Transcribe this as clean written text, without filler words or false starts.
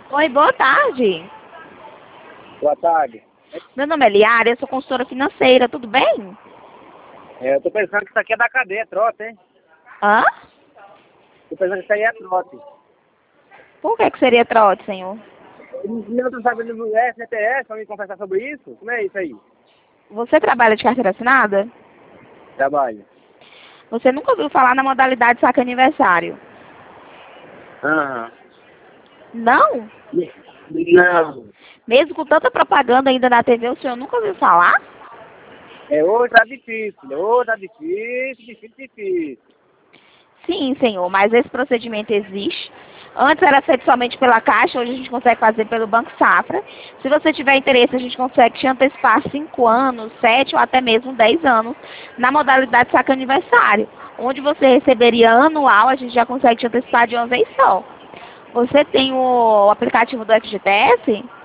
Oi, boa tarde. Boa tarde. Meu nome é Liara, eu sou consultora financeira, tudo bem? Eu tô pensando que isso aqui é da cadeia, trote, hein? Hã? Tô pensando que isso aí é trote. Por que seria trote, senhor? Não tô sabendo do SNTS pra me confessar sobre isso? Como é isso aí? Você trabalha de carteira assinada? Trabalho. Você nunca ouviu falar na modalidade saque aniversário? Aham. Não? Não. Mesmo com tanta propaganda ainda na TV, o senhor nunca ouviu falar? Hoje tá difícil. Hoje tá difícil. Sim, senhor, mas esse procedimento existe. Antes era feito somente pela Caixa, hoje a gente consegue fazer pelo Banco Safra. Se você tiver interesse, a gente consegue te antecipar 5 anos, 7 ou até mesmo 10 anos na modalidade saque aniversário. Onde você receberia anual, a gente já consegue te antecipar de uma vez só. Você tem o aplicativo do FGTS?